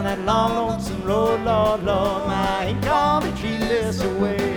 down that long, lonesome road, Lord, Lord, my ain't gonna be treated this away.